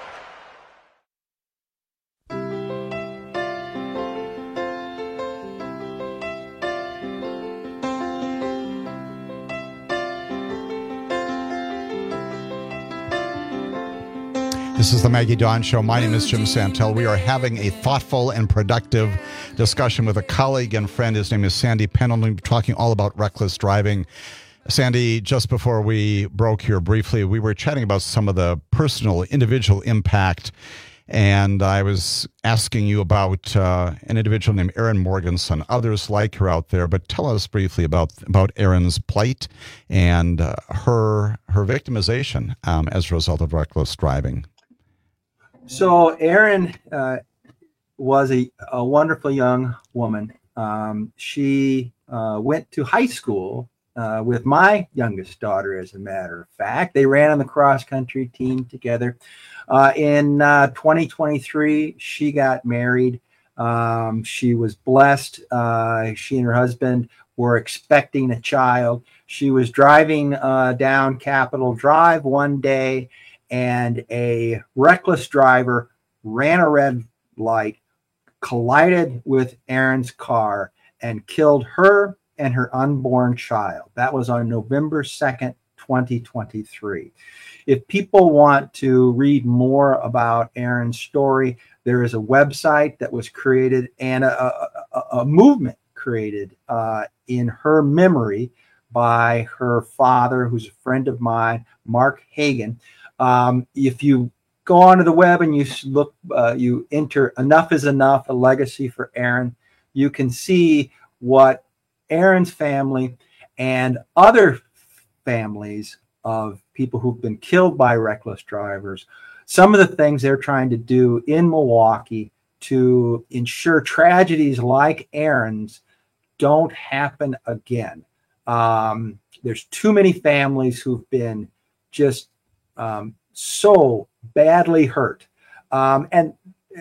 This is the Maggie Dawn Show. My name is Jim Santel. We are having a thoughtful and productive discussion with a colleague and friend. His name is Sandy Pendleton, talking all about reckless driving. Sandy, just before we broke here briefly, we were chatting about some of the personal, individual impact, and I was asking you about uh, an individual named Erin Morganson, others like her out there, but tell us briefly about, about Erin's plight and uh, her, her victimization um, as a result of reckless driving. So Erin uh, was a, a wonderful young woman. Um, she uh, went to high school uh, with my youngest daughter, as a matter of fact. They ran on the cross-country team together. Uh, in uh, twenty twenty-three, she got married. Um, she was blessed. Uh, she and her husband were expecting a child. She was driving uh, down Capitol Drive one day, and a reckless driver ran a red light, collided with Erin's car, and killed her and her unborn child. That was on November second, twenty twenty-three. If people want to read more about Erin's story, there is a website that was created and a, a, a movement created uh, in her memory by her father, who's a friend of mine, Mark Hagan. Um, if you go onto the web and you look, uh, you enter "Enough is Enough, a Legacy for Erin," you can see what Erin's family and other families of people who've been killed by reckless drivers, some of the things they're trying to do in Milwaukee to ensure tragedies like Erin's don't happen again. Um, there's too many families who've been just um, so badly hurt. Um, and,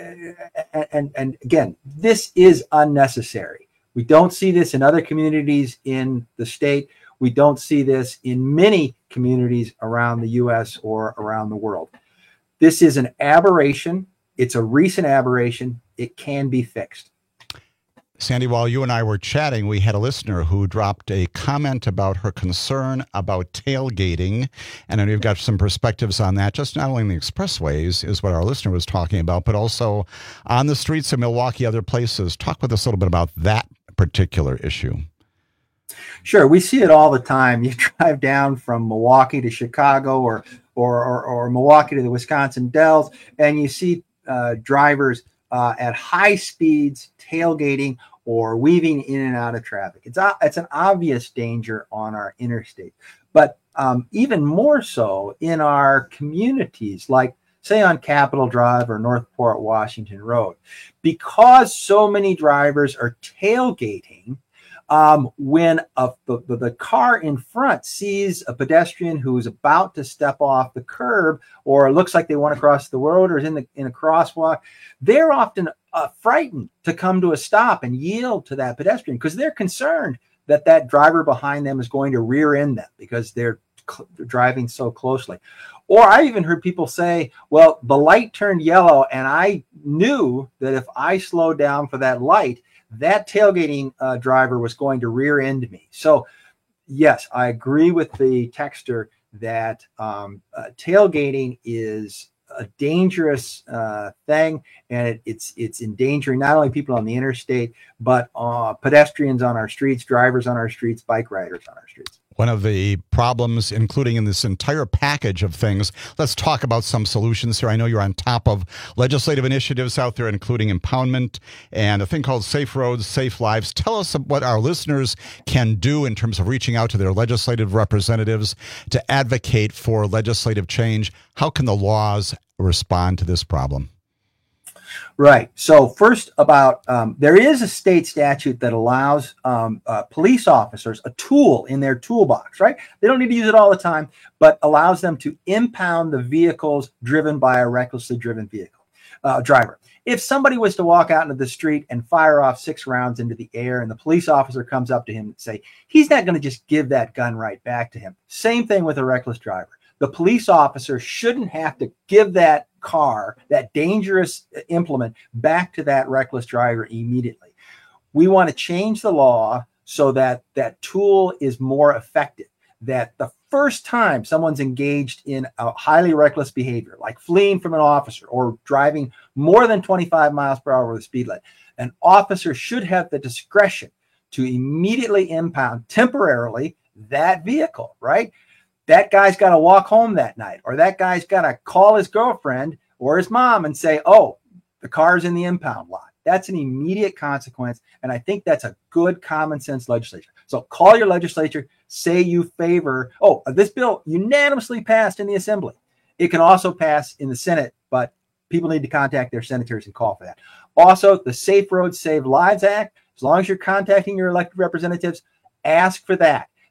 and, and again, this is unnecessary. We don't see this in other communities in the state. We don't see this in many communities around the U S or around the world. This is an aberration. It's a recent aberration. It can be fixed. Sandy, while you and I were chatting, we had a listener who dropped a comment about her concern about tailgating. And I know you've got some perspectives on that, just not only in the expressways is what our listener was talking about, but also on the streets of Milwaukee, other places. Talk with us a little bit about that particular issue. Sure. We see it all the time. You drive down from Milwaukee to Chicago or or, or, or Milwaukee to the Wisconsin Dells, and you see uh, drivers uh, at high speeds tailgating or weaving in and out of traffic. It's a, it's an obvious danger on our interstate, but um, even more so in our communities, like say on Capitol Drive or Northport Washington Road, because so many drivers are tailgating. Um, when a, the, the car in front sees a pedestrian who is about to step off the curb, or looks like they want to cross the road, or is in the in a crosswalk, they're often uh, frightened to come to a stop and yield to that pedestrian because they're concerned that that driver behind them is going to rear end them because they're cl- driving so closely. Or I even heard people say, well, the light turned yellow and I knew that if I slowed down for that light, that tailgating uh, driver was going to rear end me. So, yes, I agree with the texter that um, uh, tailgating is a dangerous uh, thing, and it, it's it's endangering not only people on the interstate, but uh, pedestrians on our streets, drivers on our streets, bike riders on our streets. One of the problems, including in this entire package of things, let's talk about some solutions here. I know you're on top of legislative initiatives out there, including impoundment and a thing called Safe Roads, Safe Lives. Tell us what our listeners can do in terms of reaching out to their legislative representatives to advocate for legislative change. How can the laws respond to this problem? Right. So first about, um, there is a state statute that allows um, uh, police officers a tool in their toolbox, right? They don't need to use it all the time, but allows them to impound the vehicles driven by a recklessly driven vehicle uh, driver. If somebody was to walk out into the street and fire off six rounds into the air and the police officer comes up to him and say, he's not going to just give that gun right back to him. Same thing with a reckless driver. The police officer shouldn't have to give that car, that dangerous implement, back to that reckless driver immediately. We want to change the law so that that tool is more effective, that the first time someone's engaged in a highly reckless behavior, like fleeing from an officer or driving more than twenty-five miles per hour with a speed limit, an officer should have the discretion to immediately impound temporarily that vehicle, right? That guy's got to walk home that night, or that guy's got to call his girlfriend or his mom and say, oh, the car's in the impound lot. That's an immediate consequence. And I think that's a good common sense legislation. So call your legislature, say you favor, oh, this bill unanimously passed in the assembly. It can also pass in the Senate, but people need to contact their senators and call for that. Also, the Safe Roads, Save Lives Act, as long as you're contacting your elected representatives, ask for that.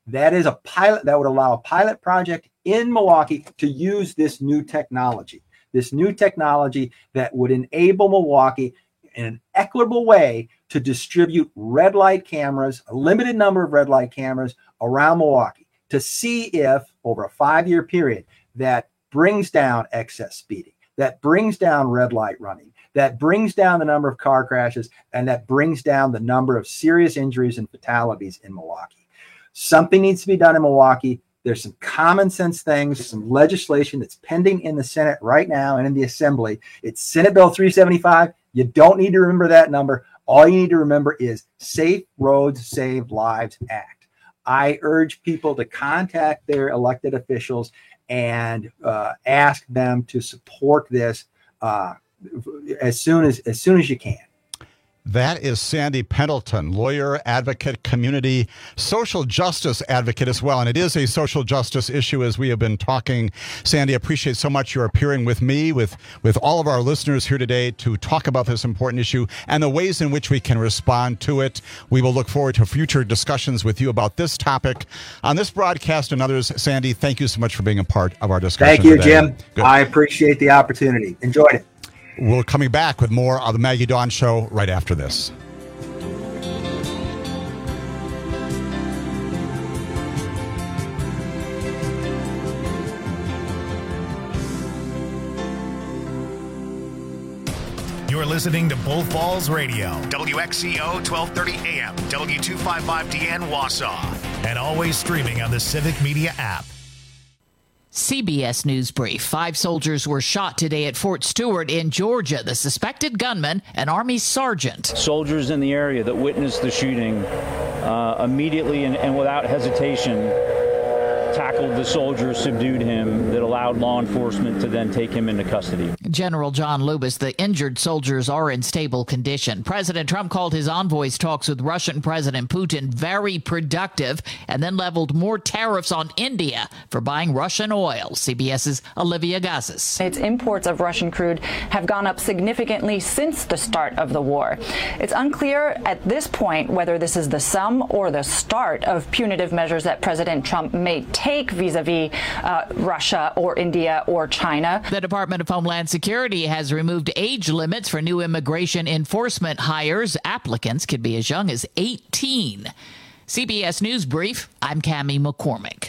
That is a pilot that would allow a pilot project in Milwaukee to use this new technology, this new technology that would enable Milwaukee in an equitable way to distribute red light cameras, a limited number of red light cameras around Milwaukee, to see if over a five-year period that brings down excess speeding, that brings down red light running, that brings down the number of car crashes, and that brings down the number of serious injuries and fatalities in Milwaukee. Something needs to be done in Milwaukee. There's some common sense things, some legislation that's pending in the Senate right now and in the Assembly. It's Senate Bill three seventy-five. You don't need to remember that number. All you need to remember is Safe Roads Save Lives Act. I urge people to contact their elected officials and uh, ask them to support this uh, as soon as as soon as you can. That is Sandy Pendleton, lawyer, advocate, community, social justice advocate as well. And it is a social justice issue, as we have been talking. Sandy, I appreciate so much your appearing with me, with, with all of our listeners here today to talk about this important issue and the ways in which we can respond to it. We will look forward to future discussions with you about this topic on this broadcast and others. Sandy, thank you so much for being a part of our discussion Thank you, today. Jim. Good. I appreciate the opportunity. Enjoyed it. We're coming back with more of the Maggie Dawn Show right after this. You're listening to Bull Falls Radio, W X C O twelve thirty A M, W two fifty-five D N Wausau, and always streaming on the Civic Media app. C B S News Brief. Five soldiers were shot today at Fort Stewart in Georgia. The suspected gunman, an Army sergeant. Soldiers in the area that witnessed the shooting uh, immediately and, and without hesitation tackled the soldier, subdued him, that allowed law enforcement to then take him into custody. General John Lubis, the injured soldiers are in stable condition. President Trump called his envoys' talks with Russian President Putin very productive and then leveled more tariffs on India for buying Russian oil. CBS's Olivia Gazis. Its imports of Russian crude have gone up significantly since the start of the war. It's unclear at this point whether this is the sum or the start of punitive measures that President Trump may take take vis-a-vis uh, Russia or India or China. The Department of Homeland Security has removed age limits for new immigration enforcement hires. Applicants could be as young as eighteen. C B S News Brief, I'm Cammie McCormick.